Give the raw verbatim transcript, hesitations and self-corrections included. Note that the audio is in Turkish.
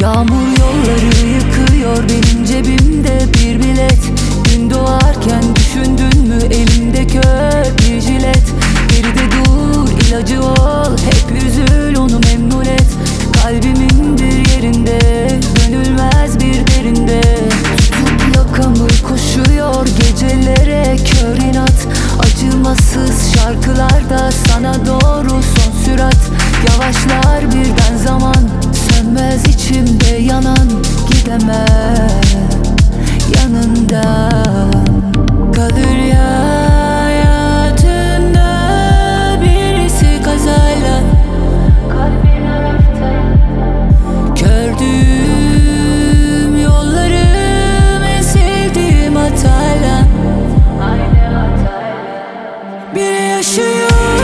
Yağmur yolları yıkıyor, benim cebimde bir bilet. Gün doğarken düşündün mü elimde köprü jilet. Geride dur, ilacı ol, hep üzül onu memnun et. Kalbimin bir yerinde, dönülmez bir derinde. Tut yakamı koşuyor gecelere kör inat. Acımasız şarkılarda sana doğru son sürat. Yavaşlar birden zaman, sönmez içimde yanan. Gidemem yanından. Kalır ya hayatında birisi kazayla. Kalbin ayakta. Gördüğüm yollarım en sevdiğim hatayla. Aynı hatayla. Biri yaşıyor